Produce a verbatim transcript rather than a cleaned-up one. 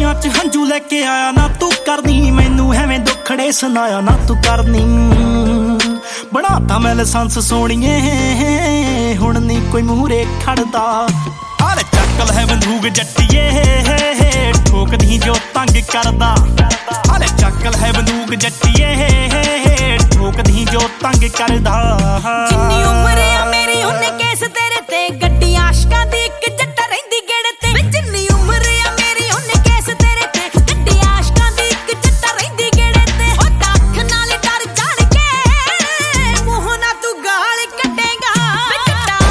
ਅੱਖੀਆਂ 'ਚ ਹੰਝੂ ਲੈ ਕੇ ਆਇਆ ਨਾ ਤੂੰ ਕਰਨੀ ਮੈਨੂੰ ਐਵੇਂ ਦੁੱਖੜੇ ਸੁਣਾਇਆ ਨਾ ਤੂੰ ਕਰਨੀ ਬਣਾਤਾ ਮੈਂ ਲਾਇਸੈਂਸ ਸੋਹਣੀਏ ਹੁਣ ਨੀ ਕੋਈ ਮੂਹਰੇ ਖੜਦਾ ਆਲੇ ਚੱਕਲ ਹੈ ਬੰਦੂਕ ਜੱਟੀਏ ਠੋਕਦੀ ਜੋ ਤੰਗ ਕਰਦਾ ਆਲੇ ਚੱਕਲ ਹੈ ਬੰਦੂਕ ਜੱਟੀਏ ਠੋਕਦੀ ਜੋ ਤੰਗ ਕਰਦਾ ਜਿੰਨੀ ਉਮਰ ਆ ਮੇਰੀ ਉਹਨੇ